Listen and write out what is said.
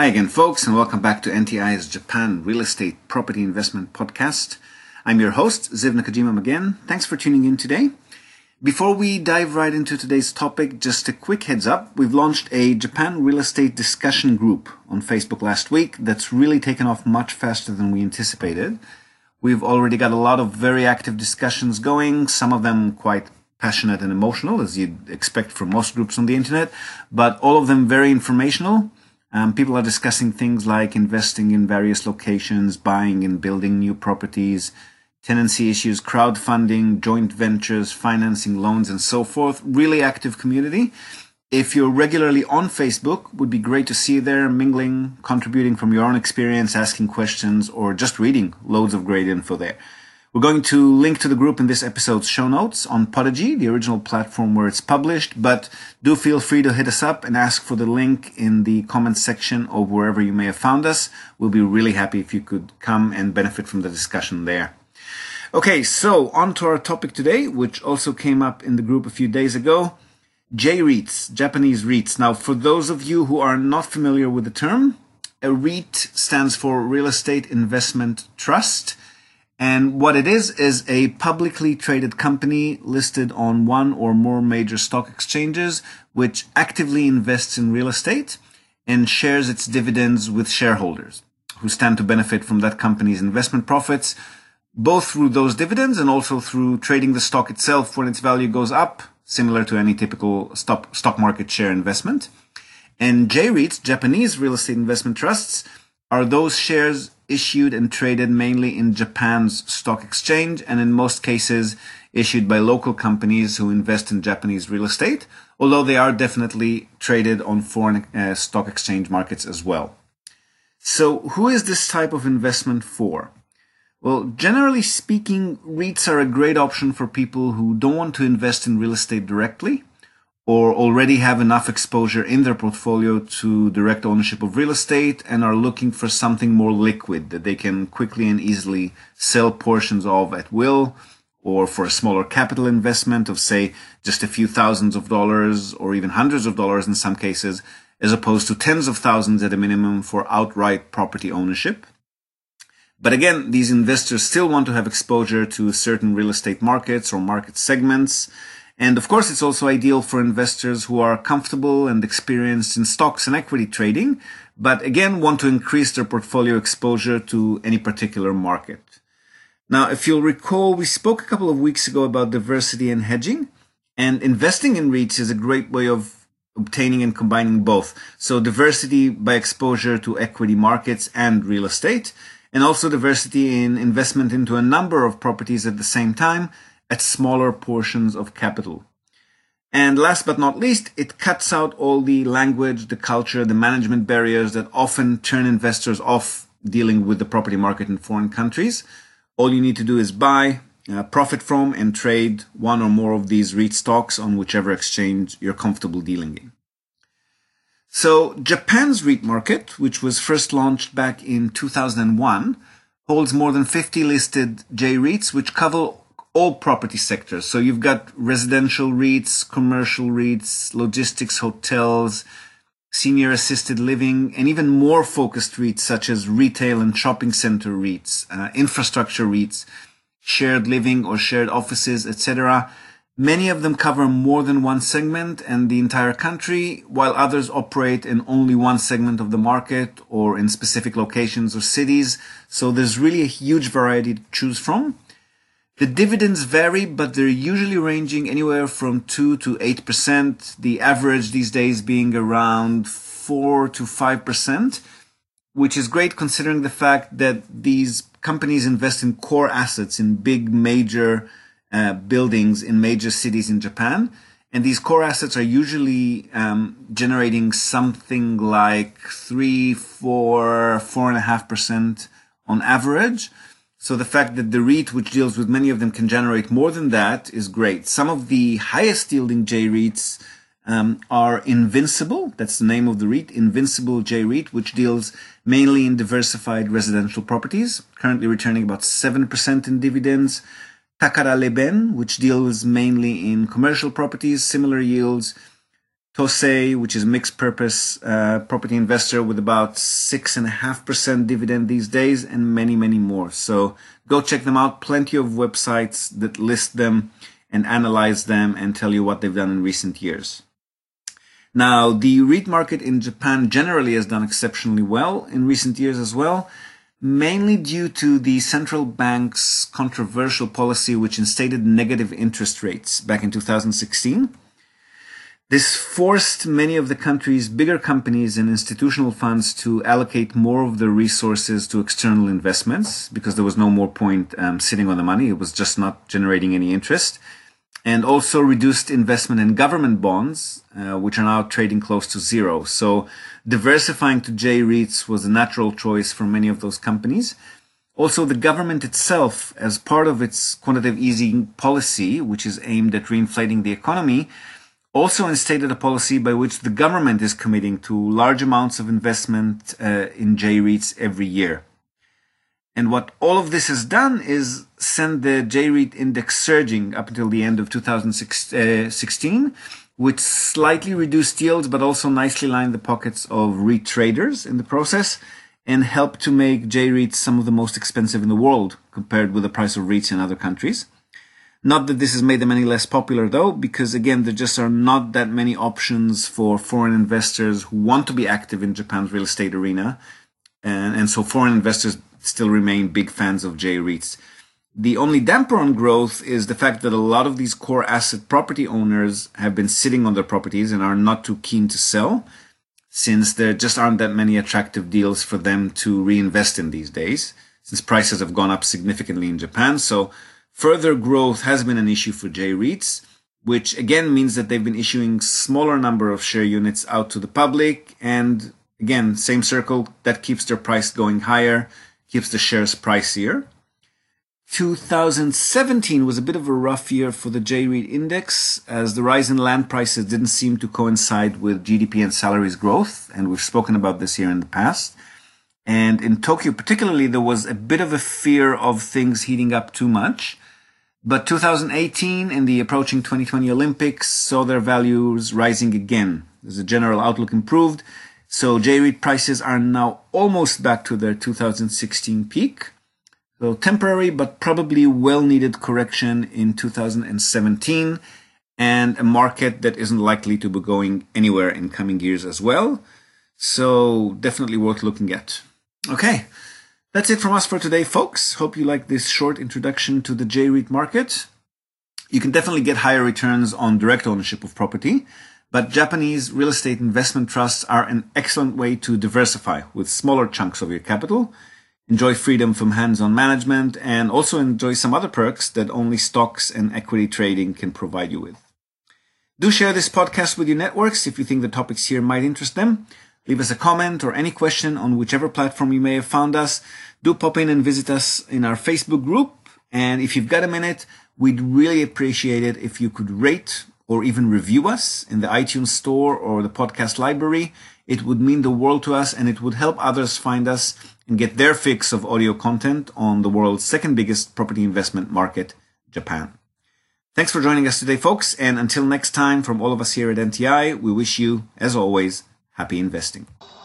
Hi again, folks, and welcome back to NTI's Japan Real Estate Property Investment Podcast. I'm your host, Ziv Nakajima again. Thanks for tuning in today. Before we dive right into today's topic, just a quick heads up. We've launched a Japan Real Estate discussion group on Facebook last week that's really taken off much faster than we anticipated. We've already got a lot of very active discussions going, some of them quite passionate and emotional, as you'd expect from most groups on the internet, but all of them very informational. People are discussing things like investing in various locations, buying and building new properties, tenancy issues, crowdfunding, joint ventures, financing loans, and so forth. Really active community. If you're regularly on Facebook, would be great to see you there, mingling, contributing from your own experience, asking questions, or just reading loads of great info there. We're going to link to the group in this episode's show notes on Podigy, the original platform where it's published, but do feel free to hit us up and ask for the link in the comments section or wherever you may have found us. We'll be really happy if you could come and benefit from the discussion there. Okay, so on to our topic today, which also came up in the group a few days ago, J-REITs, Japanese REITs. Now, for those of you who are not familiar with the term, a REIT stands for Real Estate Investment Trust. And what it is a publicly traded company listed on one or more major stock exchanges, which actively invests in real estate and shares its dividends with shareholders who stand to benefit from that company's investment profits, both through those dividends and also through trading the stock itself when its value goes up, similar to any typical stock market share investment. And J-REITs, Japanese real estate investment trusts, are those shares issued and traded mainly in Japan's stock exchange and in most cases issued by local companies who invest in Japanese real estate, although they are definitely traded on foreign stock exchange markets as well. So who is this type of investment for? Well, generally speaking, REITs are a great option for people who don't want to invest in real estate directly or already have enough exposure in their portfolio to direct ownership of real estate and are looking for something more liquid that they can quickly and easily sell portions of at will, or for a smaller capital investment of, say, just a few thousands of dollars or even hundreds of dollars in some cases, as opposed to tens of thousands at a minimum for outright property ownership. But again, these investors still want to have exposure to certain real estate markets or market segments. And of course, it's also ideal for investors who are comfortable and experienced in stocks and equity trading, but again, want to increase their portfolio exposure to any particular market. Now, if you'll recall, we spoke a couple of weeks ago about diversity and hedging, and investing in REITs is a great way of obtaining and combining both. So diversity by exposure to equity markets and real estate, and also diversity in investment into a number of properties at the same time, at smaller portions of capital. And last but not least, it cuts out all the language, the culture, the management barriers that often turn investors off dealing with the property market in foreign countries. All you need to do is buy, profit from, and trade one or more of these REIT stocks on whichever exchange you're comfortable dealing in. So Japan's REIT market, which was first launched back in 2001, holds more than 50 listed J-REITs, which cover all property sectors. So you've got residential REITs, commercial REITs, logistics, hotels, senior assisted living, and even more focused REITs such as retail and shopping center REITs, infrastructure REITs, shared living or shared offices, etc. Many of them cover more than one segment and the entire country, while others operate in only one segment of the market or in specific locations or cities. So there's really a huge variety to choose from. The dividends vary, but they're usually ranging anywhere from 2 to 8%, the average these days being around 4 to 5%, which is great considering the fact that these companies invest in core assets in big major buildings in major cities in Japan. And these core assets are usually generating something like 3, 4, 4.5% on average. So the fact that the REIT, which deals with many of them, can generate more than that is great. Some of the highest yielding J-REITs are Invincible. That's the name of the REIT, Invincible J-REIT, which deals mainly in diversified residential properties, currently returning about 7% in dividends. Takara Leben, which deals mainly in commercial properties, similar yields. Tosei, which is mixed purpose property investor with about 6.5% dividend these days, and many, many more. So go check them out. Plenty of websites that list them and analyze them and tell you what they've done in recent years. Now, the REIT market in Japan generally has done exceptionally well in recent years as well, mainly due to the central bank's controversial policy which instated negative interest rates back in 2016. This forced many of the country's bigger companies and institutional funds to allocate more of their resources to external investments because there was no more point sitting on the money. It was just not generating any interest. And also reduced investment in government bonds, which are now trading close to zero. So diversifying to J-REITs was a natural choice for many of those companies. Also, the government itself, as part of its quantitative easing policy, which is aimed at reinflating the economy, also instated a policy by which the government is committing to large amounts of investment in J-REITs every year. And what all of this has done is send the J-REIT index surging up until the end of 2016, which slightly reduced yields, but also nicely lined the pockets of REIT traders in the process and helped to make J-REITs some of the most expensive in the world compared with the price of REITs in other countries. Not that this has made them any less popular though, because again, there just are not that many options for foreign investors who want to be active in Japan's real estate arena. And so foreign investors still remain big fans of J-REITs. The only damper on growth is the fact that a lot of these core asset property owners have been sitting on their properties and are not too keen to sell, since there just aren't that many attractive deals for them to reinvest in these days, since prices have gone up significantly in Japan. So further growth has been an issue for J-REITs, which again means that they've been issuing smaller number of share units out to the public. And again, same circle, that keeps their price going higher, keeps the shares pricier. 2017 was a bit of a rough year for the J-REIT index, as the rise in land prices didn't seem to coincide with GDP and salaries growth, and we've spoken about this here in the past. And in Tokyo particularly, there was a bit of a fear of things heating up too much. But 2018 and the approaching 2020 Olympics saw their values rising again. As the general outlook improved, so J-REIT prices are now almost back to their 2016 peak. So temporary, but probably well-needed correction in 2017, and a market that isn't likely to be going anywhere in coming years as well. So definitely worth looking at. Okay, that's it from us for today, folks. Hope you like this short introduction to the J-REIT market. You can definitely get higher returns on direct ownership of property, but Japanese real estate investment trusts are an excellent way to diversify with smaller chunks of your capital, enjoy freedom from hands-on management, and also enjoy some other perks that only stocks and equity trading can provide you with. Do share this podcast with your networks if you think the topics here might interest them. Leave us a comment or any question on whichever platform you may have found us. Do pop in and visit us in our Facebook group. And if you've got a minute, we'd really appreciate it if you could rate or even review us in the iTunes store or the podcast library. It would mean the world to us, and it would help others find us and get their fix of audio content on the world's second biggest property investment market, Japan. Thanks for joining us today, folks. And until next time, from all of us here at NTI, we wish you, as always, happy investing.